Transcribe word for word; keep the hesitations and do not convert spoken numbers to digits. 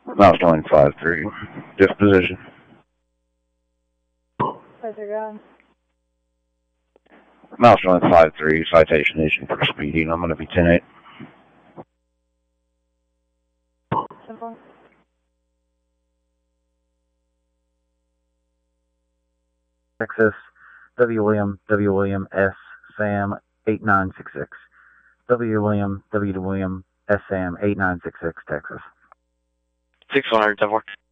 Mouse one five three. Disposition. How's it going? Mouse one five three. Citation issued for speeding. I'm going to be ten eight. Simple. Texas, W. William, W. William, S. Sam, eight nine six six. W. William, W. William, S. Sam, eight nine six six, Texas. six one hundred, ten four.